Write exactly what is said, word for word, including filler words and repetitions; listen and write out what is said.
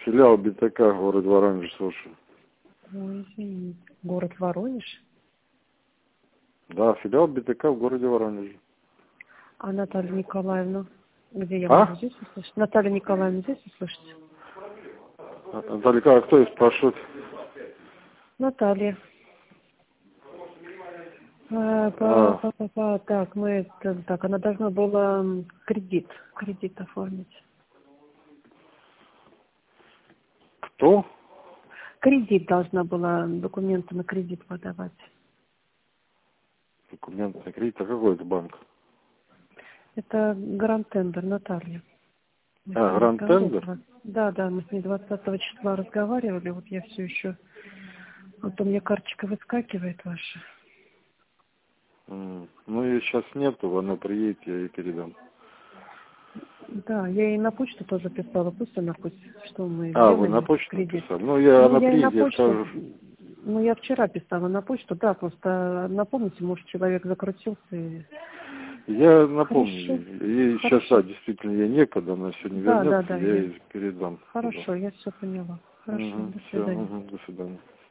Филиал БТК, город Воронеж, слушаю. Ой, извините. Город Воронеж? Да, филиал БТК в городе Воронеже. А Наталья Николаевна? Где я А? могу здесь услышать? Наталья Николаевна здесь услышать? Наталья, а кто ее спрашивает? Наталья. А, А, па, па, па, па, так, мы это, так, она должна была м, кредит, кредит оформить. кто? Кредит должна была, документы на кредит подавать. Документы на кредит, а какой это банк? Это Гранд-Тендер, Наталья. Мы с А, ней Гранд разговаривали. Тендер? Да, да, мы с ней двадцатого числа разговаривали, вот я все еще, вот у меня карточка выскакивает ваша. М, Ну, ее сейчас нету, она приедет, я ей передам. Да, я ей на почту тоже писала, пусть она пусть, что мы А, вы на сделали почту кредит. написали? Ну, я, Ну, она я и на приедет, я почту, скажу. ну, я вчера писала на почту, да, просто напомните, может, человек закрутился и... Я напомню Хорошо, ей. Ей сейчас, да, хорошо. действительно, ей некогда, она сегодня Да, да, вернется, да, я я... ей передам. Хорошо, я все поняла. Хорошо, Угу, до все, свидания. угу, до свидания.